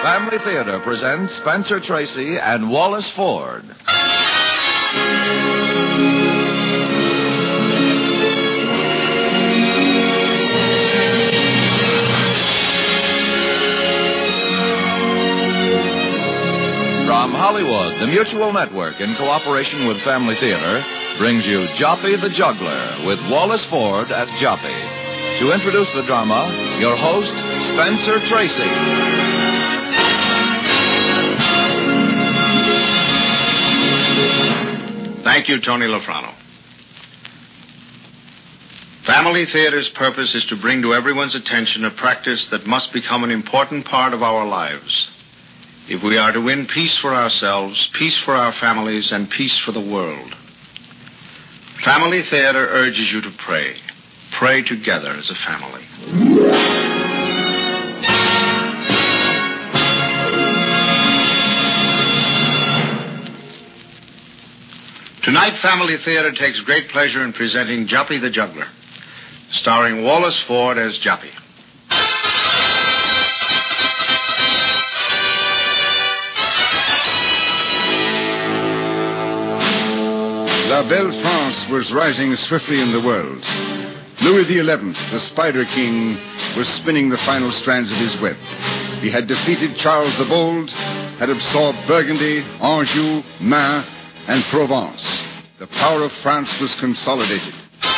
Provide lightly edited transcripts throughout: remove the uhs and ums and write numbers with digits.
Family Theater presents Spencer Tracy and Wallace Ford. From Hollywood, the Mutual Network, in cooperation with Family Theater, brings you Joppy the Juggler with Wallace Ford as Joppy. To introduce the drama, your host, Spencer Tracy. Thank you, Tony Lofrano. Family Theater's purpose is to bring to everyone's attention a practice that must become an important part of our lives. If we are to win peace for ourselves, peace for our families, and peace for the world. Family Theater urges you to pray. Pray together as a family. Tonight, Family Theater takes great pleasure in presenting Joppy the Juggler, starring Wallace Ford as Joppy. La Belle France was rising swiftly in the world. Louis XI, the Spider King, was spinning the final strands of his web. He had defeated Charles the Bold, had absorbed Burgundy, Anjou, Maine, and Provence. The power of France was consolidated.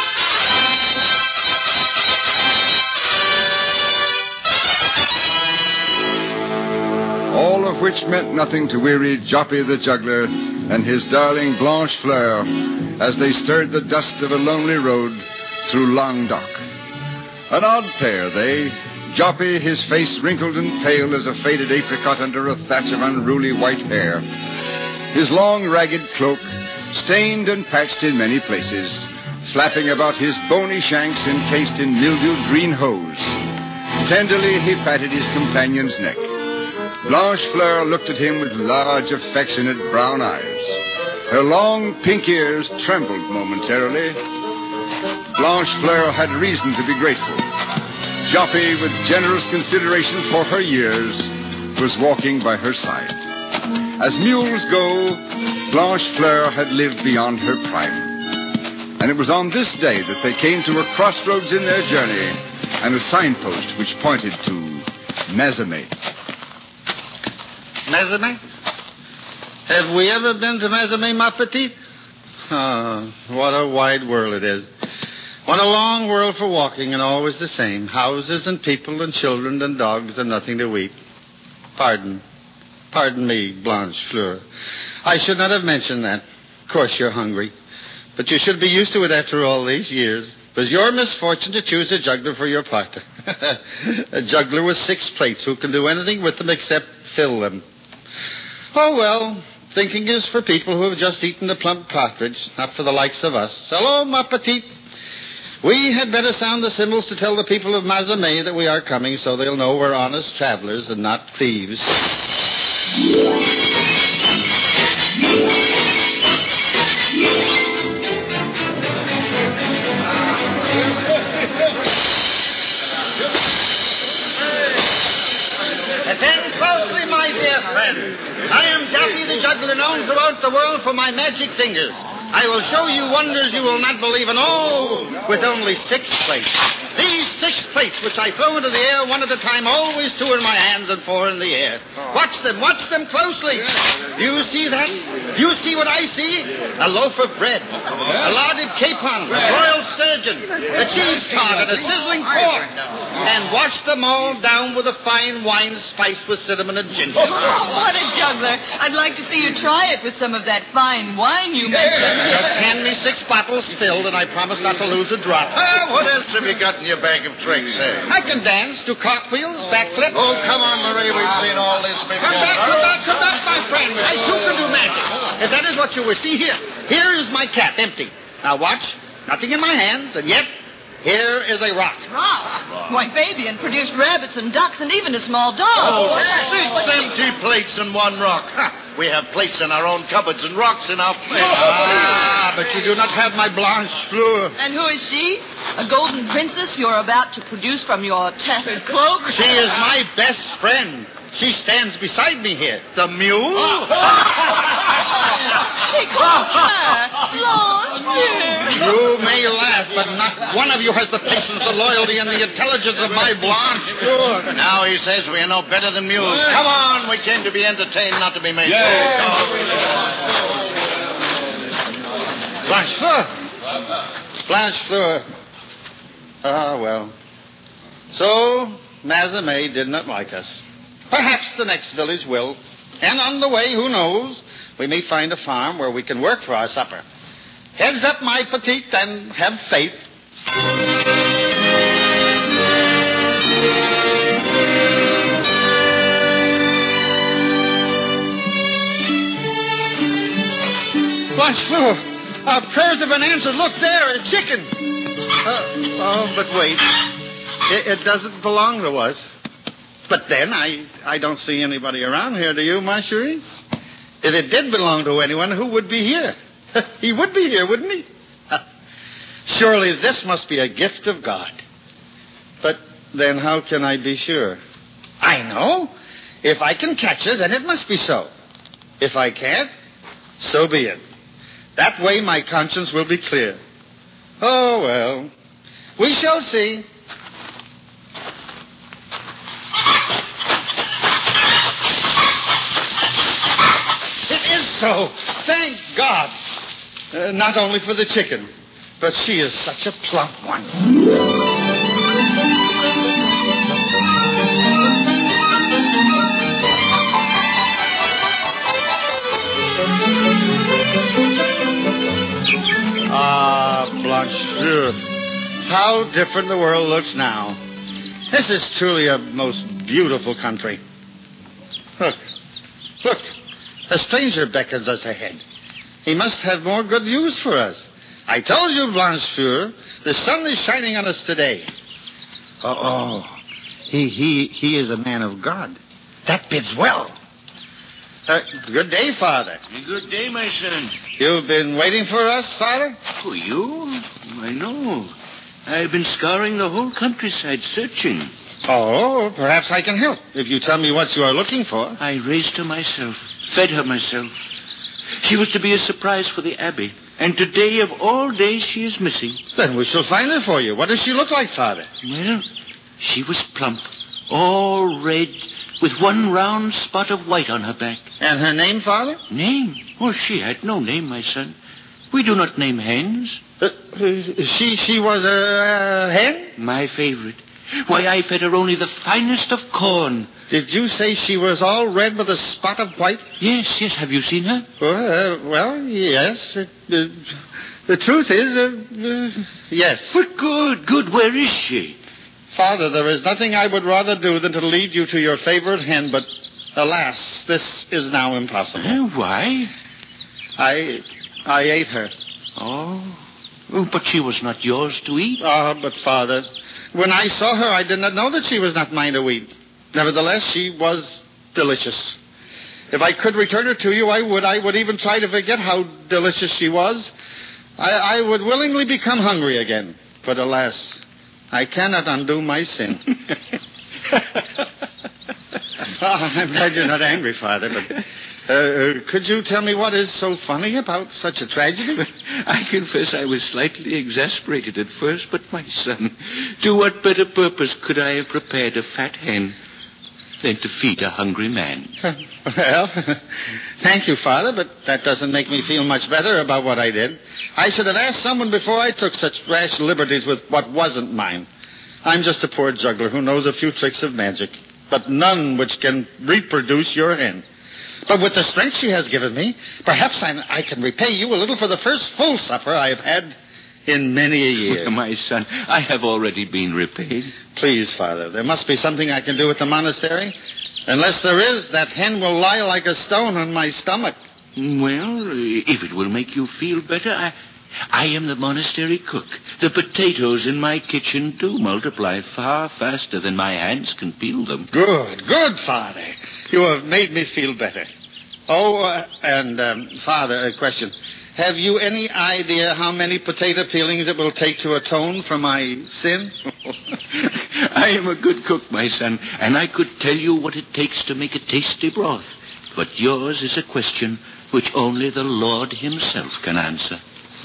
All of which meant nothing to weary Joppy the Juggler and his darling Blanche Fleur as they stirred the dust of a lonely road through Languedoc. An odd pair, they. Joppy, his face wrinkled and pale as a faded apricot under a thatch of unruly white hair. His long, ragged cloak, stained and patched in many places, flapping about his bony shanks encased in mildewed green hose. Tenderly, he patted his companion's neck. Blanche Fleur looked at him with large, affectionate brown eyes. Her long, pink ears trembled momentarily. Blanche Fleur had reason to be grateful. Joppy, with generous consideration for her years, was walking by her side. As mules go, Blanche Fleur had lived beyond her prime. And it was on this day that they came to a crossroads in their journey and a signpost which pointed to Mazamet. Mazamet? Have we ever been to Mazamet, ma petite? What a wide world it is. What a long world for walking, and always the same. Houses and people and children and dogs and nothing to eat. Pardon me, Blanche Fleur. I should not have mentioned that. Of course you're hungry. But you should be used to it after all these years. It was your misfortune to choose a juggler for your partner. A juggler with 6 plates who can do anything with them except fill them. Oh, well, thinking is for people who have just eaten the plump partridge, not for the likes of us. Hello, ma petite. We had better sound the cymbals to tell the people of Mazamet that we are coming so they'll know we're honest travelers and not thieves. Attend closely, my dear friends. I am Joppy the Juggler, known throughout the world for my magic fingers. I will show you wonders you will not believe in, with only 6 plates. These 6 plates, which I throw into the air one at a time, always 2 in my hands and 4 in the air. Watch them closely. You see that? You see what I see? A loaf of bread, a larded capon, a royal sturgeon, a cheese tart, and a sizzling pork. And wash them all down with a fine wine spiced with cinnamon and ginger. Oh, what a juggler. I'd like to see you try it with some of that fine wine you mentioned. Just hand me 6 bottles filled, and I promise not to lose a drop. What else have you got in your bag of tricks, eh? I can dance, do cartwheels, backflips. Oh, come on, Marie. We've seen all this before. Come back, my friend. I too can do magic. If that is what you wish, see here. Here is my cap, empty. Now watch. Nothing in my hands, and yet here is a rock. Rock? Why, Fabian produced rabbits and ducks and even a small dog. Oh, 6 empty plates and 1 rock. We have plates in our own cupboards and rocks in our plates. but you do not have my Blanche Fleur. And who is she? A golden princess you're about to produce from your tattered cloak? She is my best friend. She stands beside me here. The mule? She calls her Blanche Fleur. You may laugh, but not one of you has the patience, the loyalty, and the intelligence of my Blanche Fleur. Now he says we are no better than mules. Come on, we came to be entertained, not to be made. Blanche Fleur. Blanche Fleur. Ah, well. So, Mazamet did not like us. Perhaps the next village will. And on the way, who knows, we may find a farm where we can work for our supper. Heads up, my petite, and have faith. Blanche Fleur, our prayers have been answered. Look there, a chicken. But wait. It doesn't belong to us. But then, I don't see anybody around here, do you, ma chérie? If it did belong to anyone, who would be here? He would be here, wouldn't he? Surely this must be a gift of God. But then how can I be sure? I know. If I can catch it, then it must be so. If I can't, so be it. That way my conscience will be clear. Oh, well, we shall see. So, thank God. Not only for the chicken, but she is such a plump one. Ah, Blanche Fleur. How different the world looks now. This is truly a most beautiful country. Look. A stranger beckons us ahead. He must have more good news for us. I told you, Blanche Fleur, the sun is shining on us today. He is a man of God. That bids well. Good day, Father. Good day, my son. You've been waiting for us, Father? Oh, you? I know. I've been scouring the whole countryside searching. Oh, perhaps I can help if you tell me what you are looking for. I raised her myself, fed her myself. She was to be a surprise for the Abbey. And today, of all days, she is missing. Then we shall find her for you. What does she look like, Father? Well, she was plump, all red, with one round spot of white on her back. And her name, Father? Name? Oh, she had no name, my son. We do not name hens. She was a hen? My favorite. Why, I fed her only the finest of corn. Did you say she was all red with a spot of white? Yes. Have you seen her? Well, yes. The truth is, yes. But good. Where is she? Father, there is nothing I would rather do than to lead you to your favorite hen, but alas, this is now impossible. Why? I ate her. Oh, but she was not yours to eat. But Father, when I saw her, I did not know that she was not mine to eat. Nevertheless, she was delicious. If I could return her to you, I would. I would even try to forget how delicious she was. I would willingly become hungry again. But alas, I cannot undo my sin. I'm glad you're not angry, Father, but could you tell me what is so funny about such a tragedy? I confess I was slightly exasperated at first, but my son, to what better purpose could I have prepared a fat hen than to feed a hungry man? Well, thank you, Father, but that doesn't make me feel much better about what I did. I should have asked someone before I took such rash liberties with what wasn't mine. I'm just a poor juggler who knows a few tricks of magic, but none which can reproduce your hen. But with the strength she has given me, perhaps I can repay you a little for the first full supper I have had in many a year. My son, I have already been repaid. Please, Father, there must be something I can do at the monastery. Unless there is, that hen will lie like a stone on my stomach. Well, if it will make you feel better, I am the monastery cook. The potatoes in my kitchen do multiply far faster than my hands can peel them. Good, Father. You have made me feel better. Oh, Father, a question. have you any idea how many potato peelings it will take to atone for my sin? I am a good cook, my son, and I could tell you what it takes to make a tasty broth. But yours is a question which only the Lord himself can answer.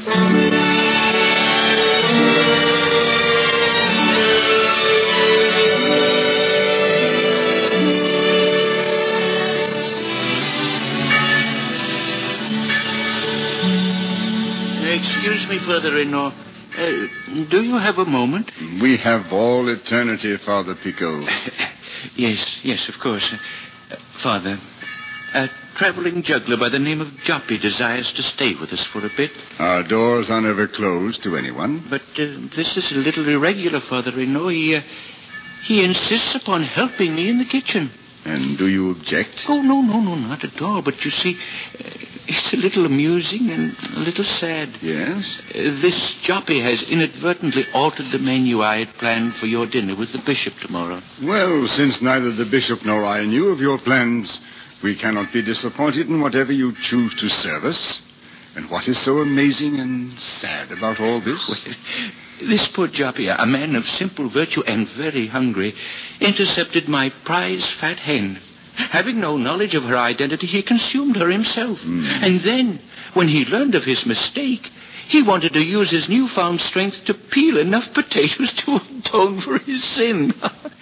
Excuse me, Father-in-law. Do you have a moment? We have all eternity, Father Pico. Yes, of course. Father, a traveling juggler by the name of Joppy desires to stay with us for a bit. Our doors are never closed to anyone. But this is a little irregular, Father-in-law. He insists upon helping me in the kitchen. And do you object? Oh, no, not at all. But you see, it's a little amusing and a little sad. Yes? This Joppy has inadvertently altered the menu I had planned for your dinner with the bishop tomorrow. Well, since neither the bishop nor I knew of your plans, we cannot be disappointed in whatever you choose to serve us. And what is so amazing and sad about all this? Well, this poor Joppy, a man of simple virtue and very hungry, intercepted my prize fat hen. Having no knowledge of her identity, he consumed her himself. And then, when he learned of his mistake, he wanted to use his newfound strength to peel enough potatoes to atone for his sin.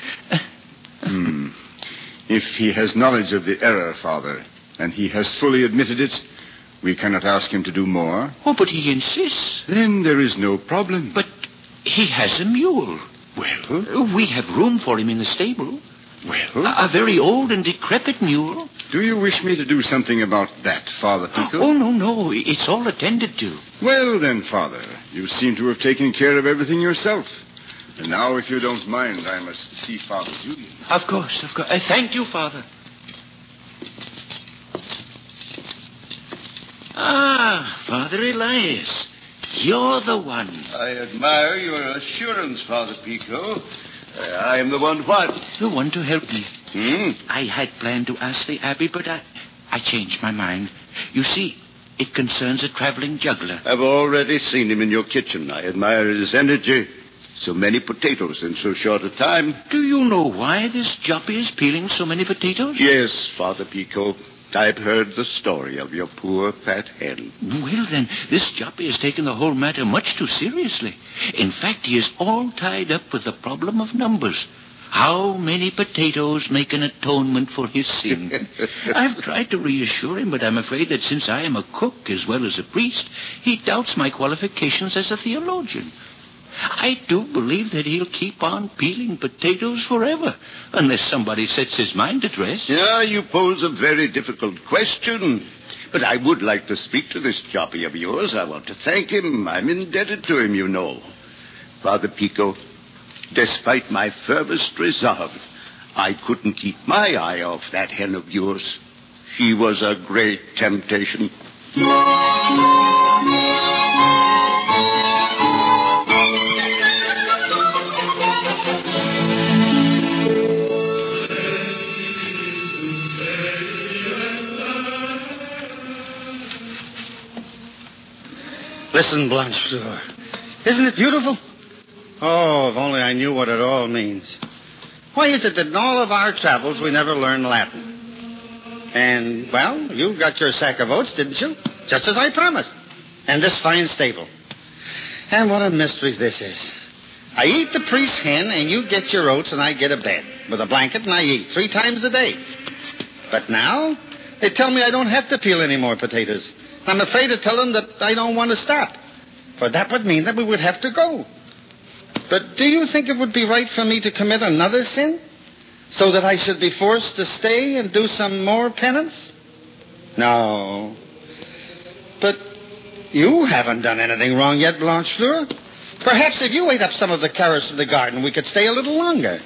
If he has knowledge of the error, Father, and he has fully admitted it, we cannot ask him to do more. Oh, but he insists. Then there is no problem. But he has a mule. Well? We have room for him in the stable. Well? A very old and decrepit mule. Do you wish me to do something about that, Father Pico? Oh, no. It's all attended to. Well, then, Father, you seem to have taken care of everything yourself. And now, if you don't mind, I must see Father Julian. Of course. Thank you, Father. Ah, Father Elias, you're the one. I admire your assurance, Father Pico. I am the one what? The one to help me. I had planned to ask the Abbey, but I changed my mind. You see, it concerns a traveling juggler. I've already seen him in your kitchen. I admire his energy. So many potatoes in so short a time. Do you know why this Joppy is peeling so many potatoes? Yes, Father Pico. I've heard the story of your poor fat hen. Well, then, this Joppy has taken the whole matter much too seriously. In fact, he is all tied up with the problem of numbers. How many potatoes make an atonement for his sin? I've tried to reassure him, but I'm afraid that since I am a cook as well as a priest, he doubts my qualifications as a theologian. I do believe that he'll keep on peeling potatoes forever, unless somebody sets his mind at rest. Yeah, you pose a very difficult question. But I would like to speak to this Joppy of yours. I want to thank him. I'm indebted to him, you know. Father Pico, despite my fervent resolve, I couldn't keep my eye off that hen of yours. She was a great temptation. Listen, Blanchefleur. Isn't it beautiful? Oh, if only I knew what it all means. Why is it that in all of our travels we never learn Latin? And, well, you got your sack of oats, didn't you? Just as I promised. And this fine stable. And what a mystery this is. I eat the priest's hen, and you get your oats, and I get a bed with a blanket, and I eat 3 times a day. But now, they tell me I don't have to peel any more potatoes. I'm afraid to tell them that I don't want to stop. For that would mean that we would have to go. But do you think it would be right for me to commit another sin? So that I should be forced to stay and do some more penance? No. But you haven't done anything wrong yet, Blanchefleur. Perhaps if you ate up some of the carrots from the garden, we could stay a little longer.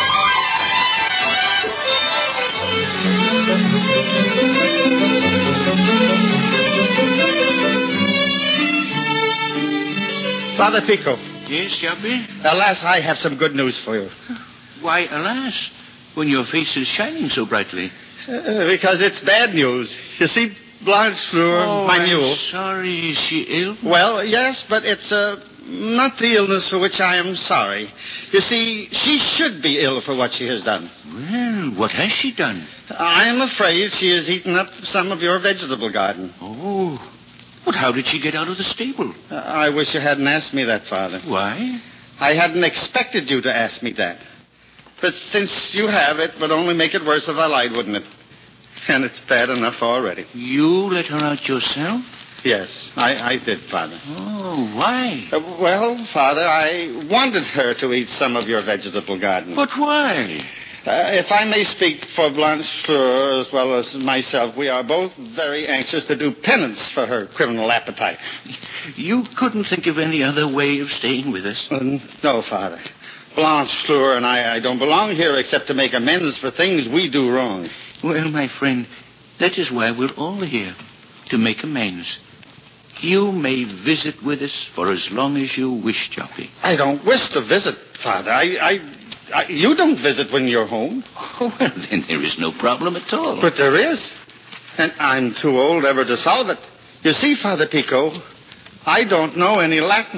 Father Pico. Yes, Joppy? Alas, I have some good news for you. Why, alas, when your face is shining so brightly? Because it's bad news. You see, Blanchefleur, my mule. I'm sorry. Is she ill? Well, yes, but it's not the illness for which I am sorry. You see, she should be ill for what she has done. Well, what has she done? I am afraid she has eaten up some of your vegetable garden. Oh. But how did she get out of the stable? I wish you hadn't asked me that, Father. Why? I hadn't expected you to ask me that. But since you have, it would only make it worse if I lied, wouldn't it? And it's bad enough already. You let her out yourself? Yes, I did, Father. Oh, why? Well, Father, I wanted her to eat some of your vegetable garden. But why? If I may speak for Blanchefleur as well as myself, we are both very anxious to do penance for her criminal appetite. You couldn't think of any other way of staying with us? No, Father. Blanchefleur and I don't belong here except to make amends for things we do wrong. Well, my friend, that is why we're all here, to make amends. You may visit with us for as long as you wish, Joppy. I don't wish to visit, Father. You don't visit when you're home. Oh, well, then there is no problem at all. But there is. And I'm too old ever to solve it. You see, Father Pico, I don't know any Latin.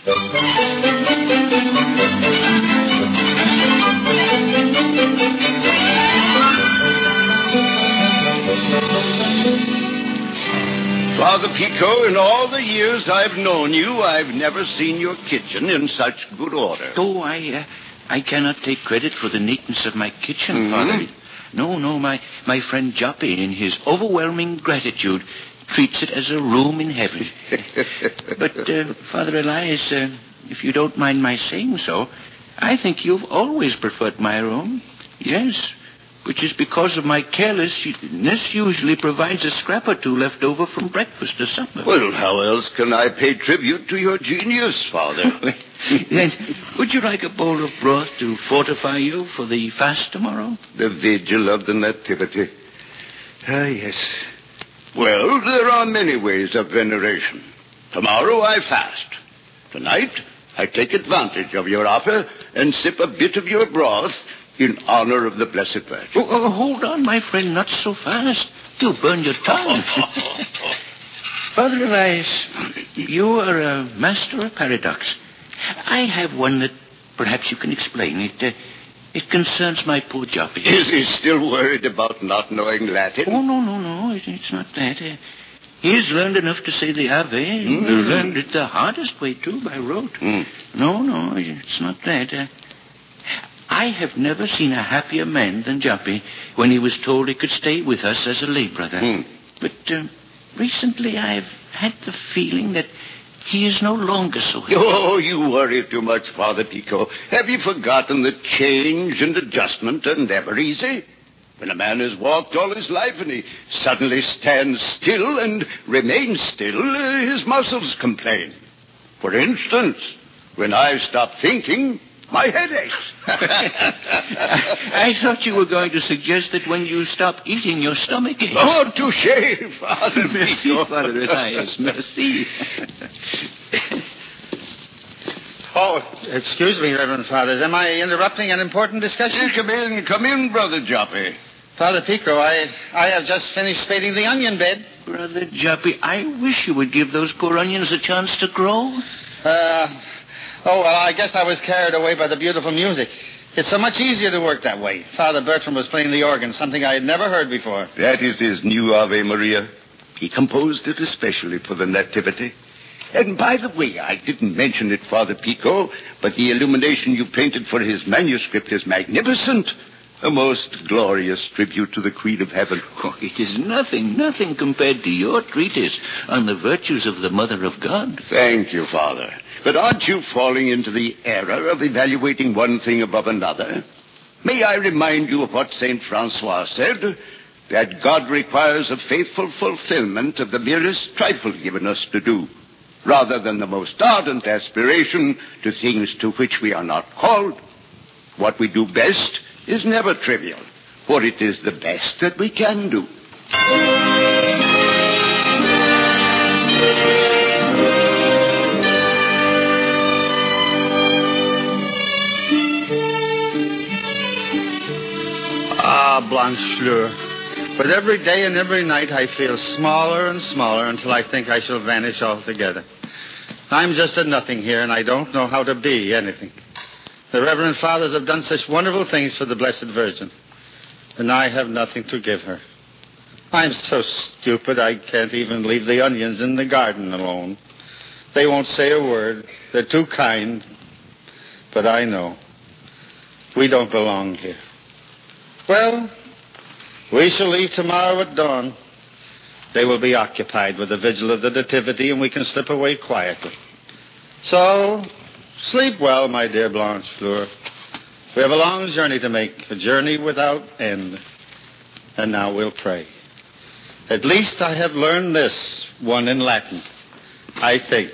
Father Pico, in all the years I've known you, I've never seen your kitchen in such good order. Oh, I cannot take credit for the neatness of my kitchen, Father. No, my friend Joppy, in his overwhelming gratitude, treats it as a room in heaven. But, Father Elias, if you don't mind my saying so, I think you've always preferred my room. Yes, which is because of my carelessness usually provides a scrap or two left over from breakfast or supper. Well, how else can I pay tribute to your genius, Father? Then, would you like a bowl of broth to fortify you for the fast tomorrow? The vigil of the Nativity. Ah, yes. Well, there are many ways of veneration. Tomorrow I fast. Tonight, I take advantage of your offer and sip a bit of your broth in honor of the Blessed Virgin. Oh, hold on, my friend, not so fast. You'll burn your tongue. Father Elias, you are a master of paradox. I have one that perhaps you can explain. It concerns my poor Joppy. Is he still worried about not knowing Latin? Oh, no. It's not that. He's learned enough to say the Ave. Learned it the hardest way, too, by rote. No, it's not that. I have never seen a happier man than Joppy when he was told he could stay with us as a lay brother. But recently I've had the feeling that he is no longer so happy. Oh, you worry too much, Father Pico. Have you forgotten that change and adjustment are never easy? When a man has walked all his life and he suddenly stands still and remains still, his muscles complain. For instance, when I stop thinking, my head aches. I thought you were going to suggest that when you stop eating, your stomach aches. Oh, touché, Father Merci, Pico. Father Elias. Merci. Oh, excuse me, Reverend Fathers. Am I interrupting an important discussion? Come in, Brother Joppy. Father Pico, I have just finished spading the onion bed. Brother Joppy, I wish you would give those poor onions a chance to grow. Well, I guess I was carried away by the beautiful music. It's so much easier to work that way. Father Bertram was playing the organ, something I had never heard before. That is his new Ave Maria. He composed it especially for the Nativity. And by the way, I didn't mention it, Father Pico, but the illumination you painted for his manuscript is magnificent. A most glorious tribute to the Queen of Heaven. Oh, it is nothing compared to your treatise on the virtues of the Mother of God. Thank you, Father. But aren't you falling into the error of evaluating one thing above another? May I remind you of what St. Francois said? That God requires a faithful fulfillment of the merest trifle given us to do, rather than the most ardent aspiration to things to which we are not called. What we do best is never trivial, for it is the best that we can do. Ah, Blanchefleur. But every day and every night I feel smaller and smaller until I think I shall vanish altogether. I'm just a nothing here, and I don't know how to be anything. The Reverend Fathers have done such wonderful things for the Blessed Virgin, and I have nothing to give her. I'm so stupid I can't even leave the onions in the garden alone. They won't say a word. They're too kind. But I know. We don't belong here. Well, we shall leave tomorrow at dawn. They will be occupied with the vigil of the Nativity, and we can slip away quietly. So, sleep well, my dear Blanche Fleur. We have a long journey to make, a journey without end. And now we'll pray. At least I have learned this one in Latin, I think.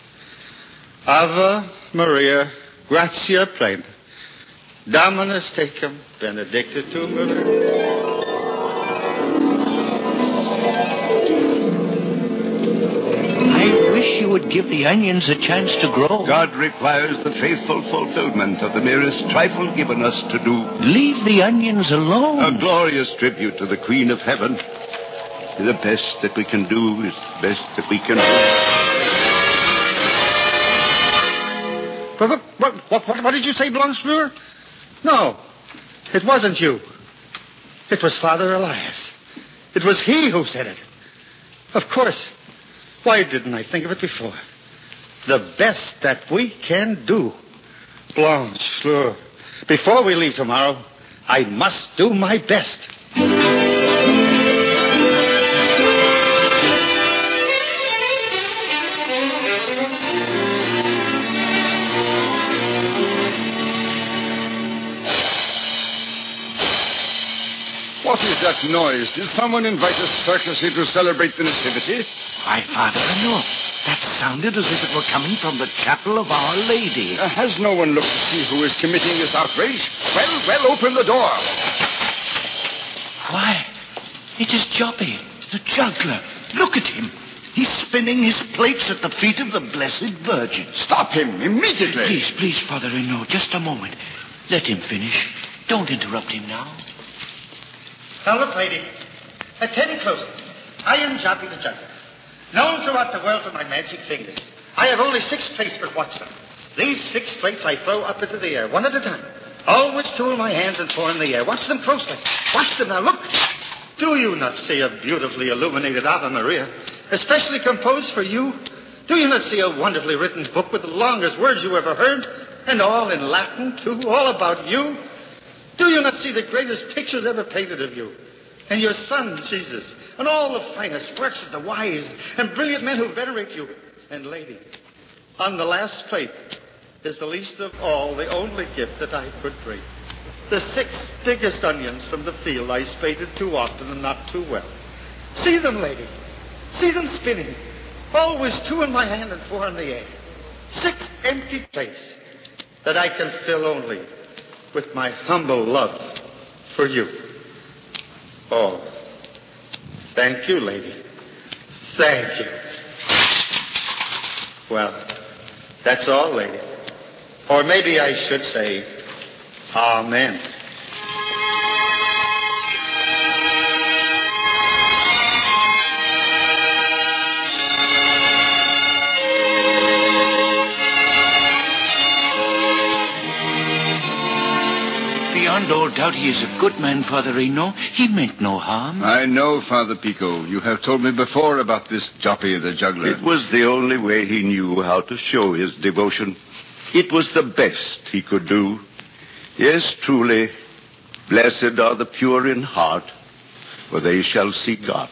Ave Maria, gratia plena, Dominus tecum, benedicta Maria. I wish you would give the onions a chance to grow. God requires the faithful fulfillment of the merest trifle given us to do. Leave the onions alone. A glorious tribute to the Queen of Heaven. The best that we can do is the best that we can do. What did you say, Blanche Fleur? No, it wasn't you. It was Father Elias. It was he who said it. Of course. Why didn't I think of it before? The best that we can do. Blanche Fleur, before we leave tomorrow, I must do my best. What is that noise? Did someone invite a circus here to celebrate the Nativity? Why, Father, no. That sounded as if it were coming from the chapel of Our Lady. Has no one looked to see who is committing this outrage? Well, open the door. Why, it is Joppy, the juggler. Look at him. He's spinning his plates at the feet of the Blessed Virgin. Stop him immediately. Please, Father Renaud, just a moment. Let him finish. Don't interrupt him now. Now look, lady. Attend closely. I am Joppy the Juggler, known throughout the world for my magic fingers. I have only 6 plates, but watch them. These 6 plates I throw up into the air, one at a time. Always 2 in my hands and 4 in the air. Watch them closely. Watch them now. Look. Do you not see a beautifully illuminated Ave Maria, especially composed for you? Do you not see a wonderfully written book with the longest words you ever heard, and all in Latin, too, all about you? Do you not see the greatest pictures ever painted of you? And your son, Jesus, and all the finest works of the wise and brilliant men who venerate you. And, lady, on the last plate is the least of all, the only gift that I could bring. The 6 biggest onions from the field I spaded too often and not too well. See them, lady. See them spinning. Always 2 in my hand and 4 in the air. 6 empty plates that I can fill only with my humble love for you. Oh, thank you, lady. Thank you. Well, that's all, lady. Or maybe I should say, Amen. Beyond all doubt, he is a good man, Father Renaud. He meant no harm. I know, Father Pico. You have told me before about this Joppy the Juggler. It was the only way he knew how to show his devotion. It was the best he could do. Yes, truly, blessed are the pure in heart, for they shall see God.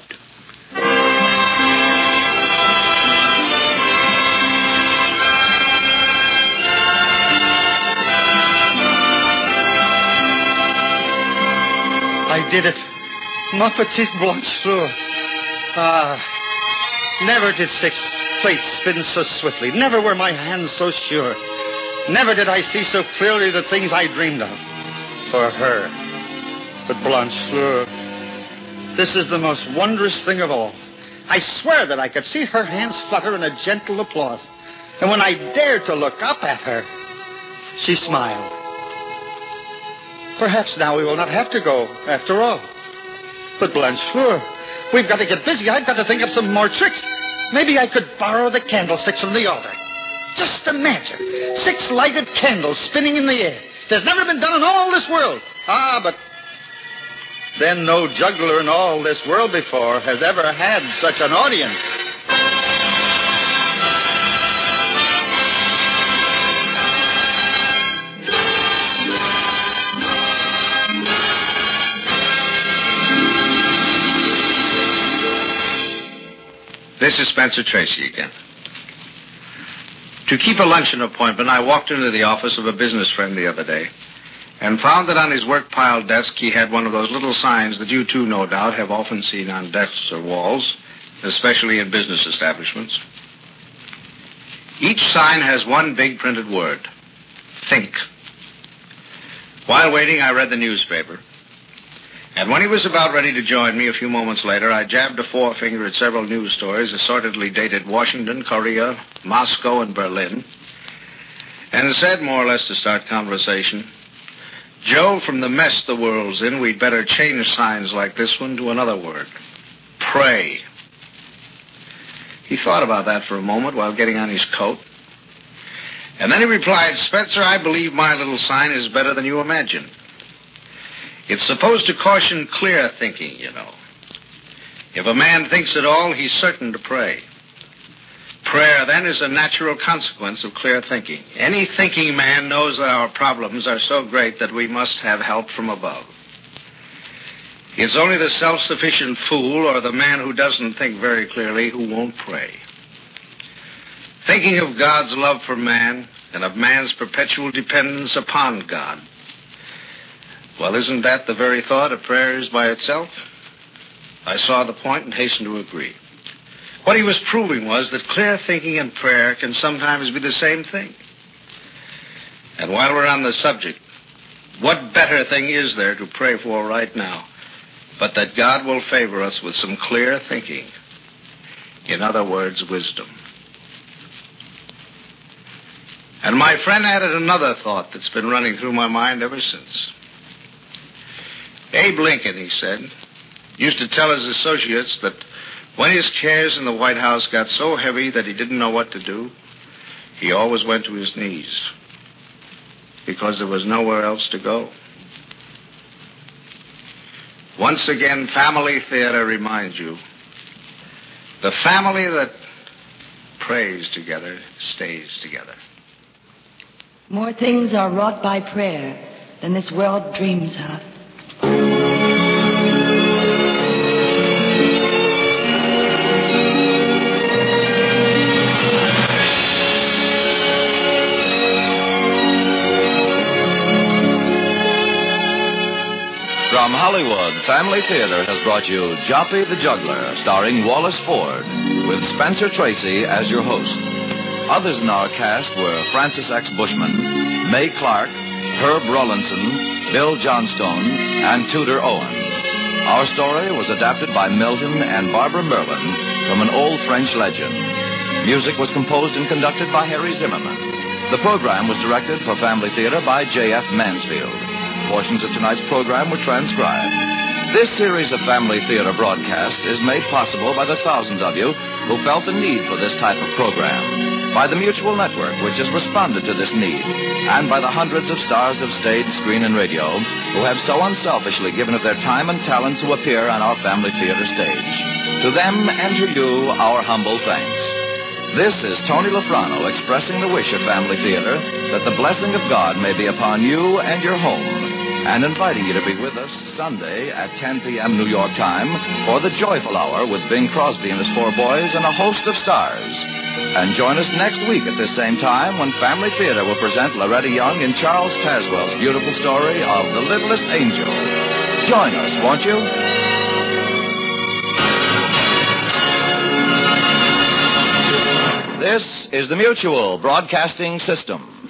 I did it. Ma petite Blanche Fleur. Never did 6 plates spin so swiftly. Never were my hands so sure. Never did I see so clearly the things I dreamed of. For her. But Blanche Fleur, this is the most wondrous thing of all. I swear that I could see her hands flutter in a gentle applause. And when I dared to look up at her, she smiled. Perhaps now we will not have to go, after all. But Blanchefleur, we've got to get busy. I've got to think of some more tricks. Maybe I could borrow the candlesticks from the altar. Just imagine, 6 lighted candles spinning in the air. There's never been done in all this world. But then no juggler in all this world before has ever had such an audience. This is Spencer Tracy again. To keep a luncheon appointment, I walked into the office of a business friend the other day and found that on his work pile desk he had one of those little signs that you too, no doubt, have often seen on desks or walls, especially in business establishments. Each sign has one big printed word: think. While waiting, I read the newspaper. And when he was about ready to join me a few moments later, I jabbed a forefinger at several news stories assortedly dated Washington, Korea, Moscow, and Berlin, and said, more or less to start conversation, "Joe, from the mess the world's in, we'd better change signs like this one to another word: pray." He thought about that for a moment while getting on his coat. And then he replied, "Spencer, I believe my little sign is better than you imagine. It's supposed to caution clear thinking, you know. If a man thinks at all, he's certain to pray. Prayer, then, is a natural consequence of clear thinking. Any thinking man knows that our problems are so great that we must have help from above. It's only the self-sufficient fool or the man who doesn't think very clearly who won't pray. Thinking of God's love for man and of man's perpetual dependence upon God. Well, isn't that the very thought of prayer is by itself?" I saw the point and hastened to agree. What he was proving was that clear thinking and prayer can sometimes be the same thing. And while we're on the subject, what better thing is there to pray for right now but that God will favor us with some clear thinking? In other words, wisdom. And my friend added another thought that's been running through my mind ever since. Abe Lincoln, he said, used to tell his associates that when his cares in the White House got so heavy that he didn't know what to do, he always went to his knees because there was nowhere else to go. Once again, Family Theater reminds you, the family that prays together stays together. More things are wrought by prayer than this world dreams of. From Hollywood, Family Theater has brought you Joppy the Juggler, starring Wallace Ford, with Spencer Tracy as your host. Others in our cast were Francis X. Bushman, Mae Clark, Herb Rollinson, Bill Johnstone, and Tudor Owen. Our story was adapted by Milton and Barbara Merlin from an old French legend. Music was composed and conducted by Harry Zimmerman. The program was directed for Family Theater by J.F. Mansfield. Portions of tonight's program were transcribed. This series of Family Theater broadcasts is made possible by the thousands of you who felt the need for this type of program, by the Mutual Network, which has responded to this need, and by the hundreds of stars of stage, screen, and radio who have so unselfishly given of their time and talent to appear on our Family Theater stage. To them and to you, our humble thanks. This is Tony Lafrano expressing the wish of Family Theater that the blessing of God may be upon you and your home, and inviting you to be with us Sunday at 10 p.m. New York time for the Joyful Hour with Bing Crosby and his 4 boys and a host of stars. And join us next week at this same time when Family Theater will present Loretta Young in Charles Tazwell's beautiful story of The Littlest Angel. Join us, won't you? This is the Mutual Broadcasting System.